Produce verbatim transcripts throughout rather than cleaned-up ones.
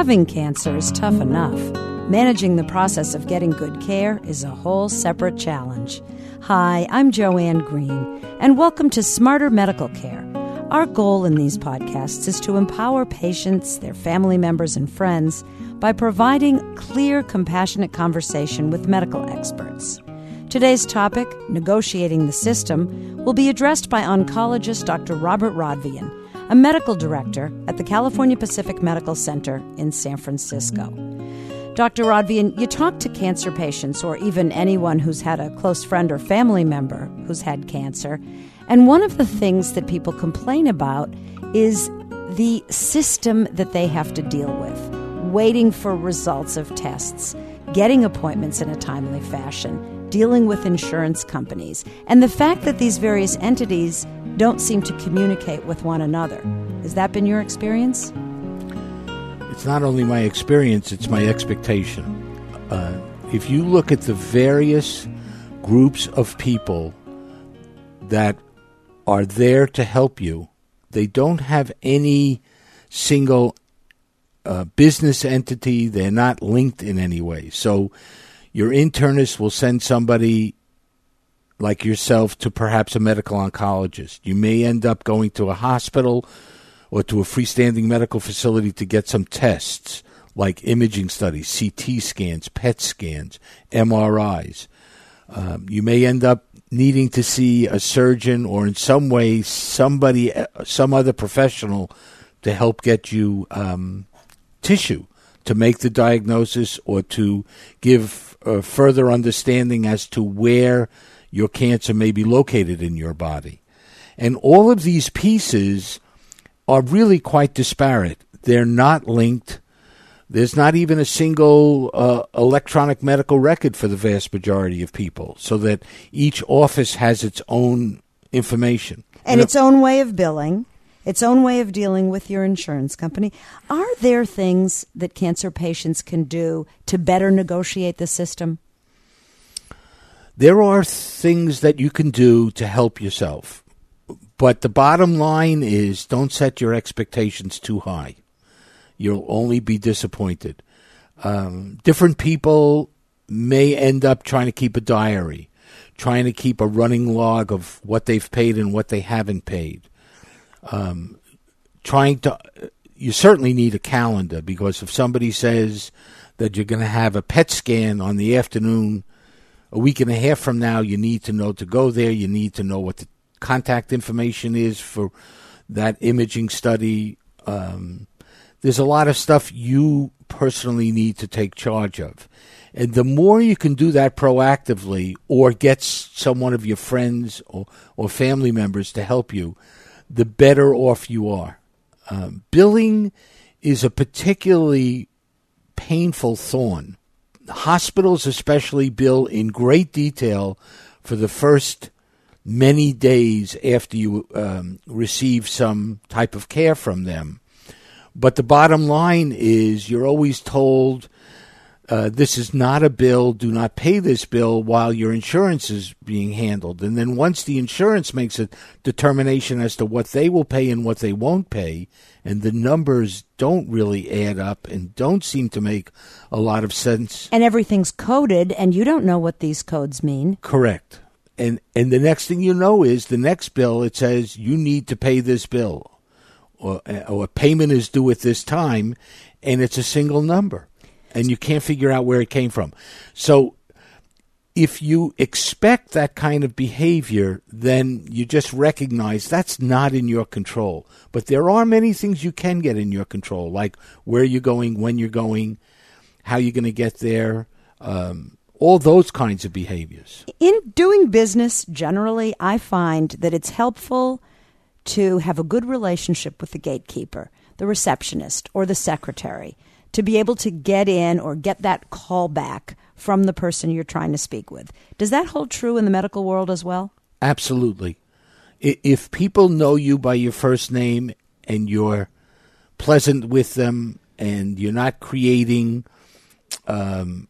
Having cancer is tough enough. Managing the process of getting good care is a whole separate challenge. Hi, I'm Joanne Green, and welcome to Smarter Medical Care. Our goal in these podcasts is to empower patients, their family members, and friends by providing clear, compassionate conversation with medical experts. Today's topic, negotiating the system, will be addressed by oncologist Doctor Robert Rodvian, a medical director at the California Pacific Medical Center in San Francisco. Doctor Rodvian, you talk to cancer patients or even anyone who's had a close friend or family member who's had cancer, and one of the things that people complain about is the system that they have to deal with, waiting for results of tests, getting appointments in a timely fashion, dealing with insurance companies, and the fact that these various entities don't seem to communicate with one another. Has that been your experience? It's not only my experience, it's my expectation. Uh, if you look at the various groups of people that are there to help you, they don't have any single uh, business entity. They're not linked in any way. So your internist will send somebody like yourself to perhaps a medical oncologist. You may end up going to a hospital or to a freestanding medical facility to get some tests like imaging studies, C T scans, P E T scans, M R Is. Um, you may end up needing to see a surgeon or in some way somebody, some other professional to help get you um, tissue to make the diagnosis or to give uh, further understanding as to where your cancer may be located in your body. And all of these pieces are really quite disparate. They're not linked. There's not even a single uh, electronic medical record for the vast majority of people, so that each office has its own information. And its own way of billing, its own way of dealing with your insurance company. Are there things that cancer patients can do to better negotiate the system? There are things that you can do to help yourself, but the bottom line is don't set your expectations too high. You'll only be disappointed. Um, different people may end up trying to keep a diary, trying to keep a running log of what they've paid and what they haven't paid. Um, trying to, you certainly need a calendar, because if somebody says that you're going to have a P E T scan on the afternoon a week and a half from now, you need to know to go there. You need to know what the contact information is for that imaging study. Um, there's a lot of stuff you personally need to take charge of. And the more you can do that proactively or get some one of your friends or, or family members to help you, the better off you are. Um, billing is a particularly painful thorn. Hospitals especially bill in great detail for the first many days after you um, receive some type of care from them. But the bottom line is you're always told, uh, this is not a bill, do not pay this bill while your insurance is being handled. And then once the insurance makes a determination as to what they will pay and what they won't pay, and the numbers don't really add up and don't seem to make a lot of sense. And everything's coded, and you don't know what these codes mean. Correct. And and the next thing you know is the next bill, it says you need to pay this bill, or, or a payment is due at this time, and it's a single number, and you can't figure out where it came from. So if you expect that kind of behavior, then you just recognize that's not in your control. But there are many things you can get in your control, like where you're going, when you're going, how you're going to get there, um, all those kinds of behaviors. In doing business, generally, I find that it's helpful to have a good relationship with the gatekeeper, the receptionist, or the secretary, to be able to get in or get that call back from the person you're trying to speak with. Does that hold true in the medical world as well? Absolutely. If people know you by your first name and you're pleasant with them and you're not creating um,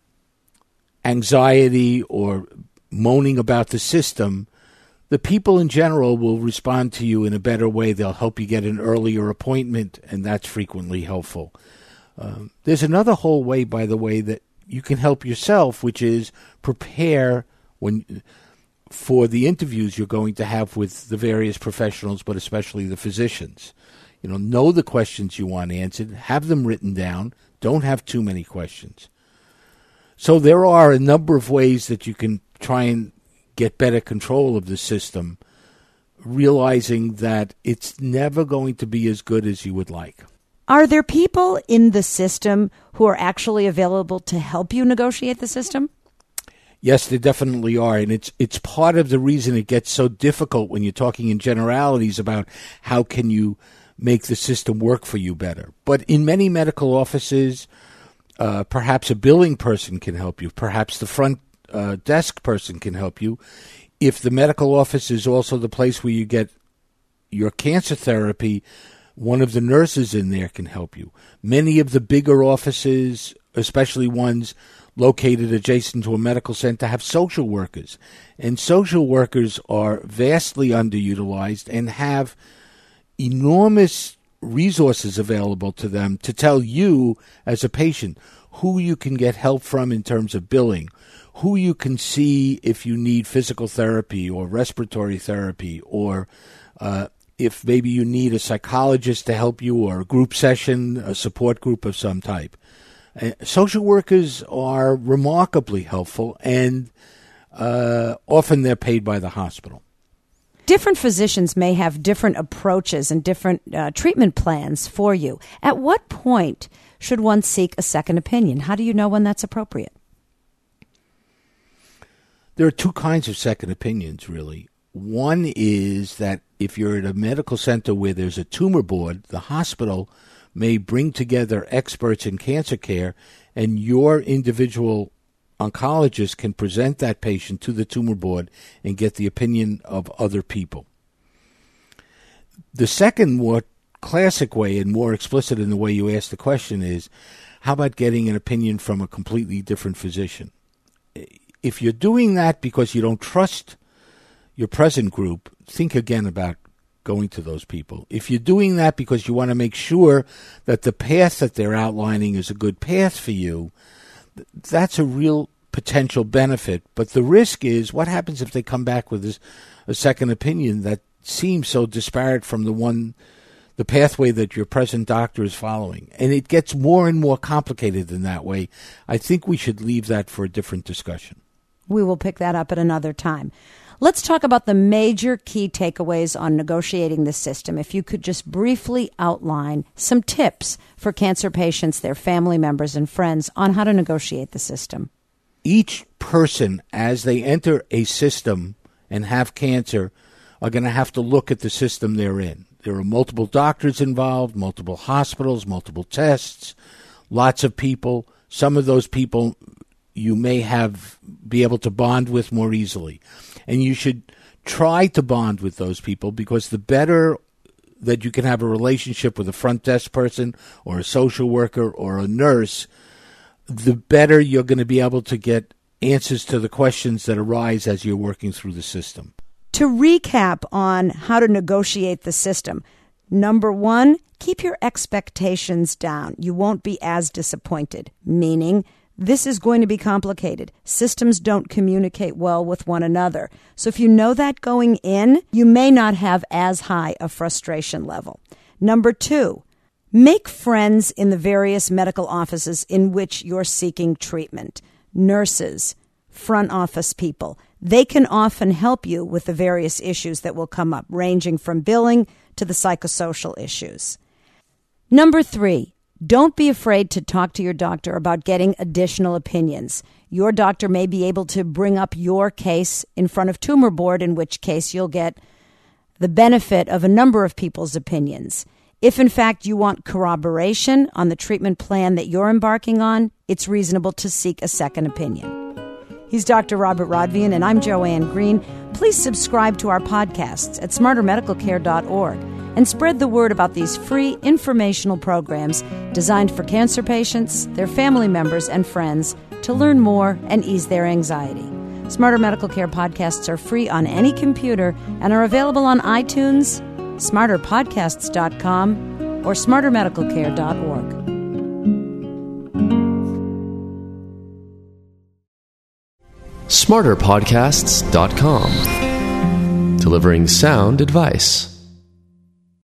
anxiety or moaning about the system, the people in general will respond to you in a better way. They'll help you get an earlier appointment, and that's frequently helpful. Um, there's another whole way, by the way, that you can help yourself, which is prepare when for the interviews you're going to have with the various professionals, but especially the physicians. You know, know the questions you want answered, have them written down, don't have too many questions. So there are a number of ways that you can try and get better control of the system, realizing that it's never going to be as good as you would like. Are there people in the system who are actually available to help you negotiate the system? Yes, there definitely are, and it's it's part of the reason it gets so difficult when you're talking in generalities about how can you make the system work for you better. But in many medical offices, uh, perhaps a billing person can help you, perhaps the front uh, desk person can help you. If the medical office is also the place where you get your cancer therapy, one of the nurses in there can help you. Many of the bigger offices, especially ones located adjacent to a medical center, have social workers. And social workers are vastly underutilized and have enormous resources available to them to tell you as a patient who you can get help from in terms of billing, who you can see if you need physical therapy or respiratory therapy, or uh, if maybe you need a psychologist to help you, or a group session, a support group of some type. Uh, social workers are remarkably helpful, and uh, often they're paid by the hospital. Different physicians may have different approaches and different uh, treatment plans for you. At what point should one seek a second opinion? How do you know when that's appropriate? There are two kinds of second opinions, really. One is that if you're at a medical center where there's a tumor board, the hospital may bring together experts in cancer care, and your individual oncologist can present that patient to the tumor board and get the opinion of other people. The second, more classic way and more explicit in the way you ask the question is, how about getting an opinion from a completely different physician? If you're doing that because you don't trust your present group, think again about going to those people. If you're doing that because you want to make sure that the path that they're outlining is a good path for you, that's a real potential benefit. But the risk is, what happens if they come back with this, a second opinion that seems so disparate from the one, the pathway that your present doctor is following? And it gets more and more complicated in that way. I think we should leave that for a different discussion. We will pick that up at another time. Let's talk about the major key takeaways on negotiating the system. If you could just briefly outline some tips for cancer patients, their family members, and friends on how to negotiate the system. Each person, as they enter a system and have cancer, are going to have to look at the system they're in. There are multiple doctors involved, multiple hospitals, multiple tests, lots of people. Some of those people you may have be able to bond with more easily. And you should try to bond with those people, because the better that you can have a relationship with a front desk person or a social worker or a nurse, the better you're going to be able to get answers to the questions that arise as you're working through the system. To recap on how to negotiate the system, number one, keep your expectations down. You won't be as disappointed, meaning this is going to be complicated. Systems don't communicate well with one another. So if you know that going in, you may not have as high a frustration level. Number two, make friends in the various medical offices in which you're seeking treatment. Nurses, front office people. They can often help you with the various issues that will come up, ranging from billing to the psychosocial issues. Number three, don't be afraid to talk to your doctor about getting additional opinions. Your doctor may be able to bring up your case in front of tumor board, in which case you'll get the benefit of a number of people's opinions. If, in fact, you want corroboration on the treatment plan that you're embarking on, it's reasonable to seek a second opinion. He's Doctor Robert Rodvian, and I'm Joanne Green. Please subscribe to our podcasts at smarter medical care dot org and spread the word about these free informational programs designed for cancer patients, their family members, and friends to learn more and ease their anxiety. Smarter Medical Care podcasts are free on any computer and are available on iTunes, smarter podcasts dot com, or smarter medical care dot org. smarter podcasts dot com, delivering sound advice.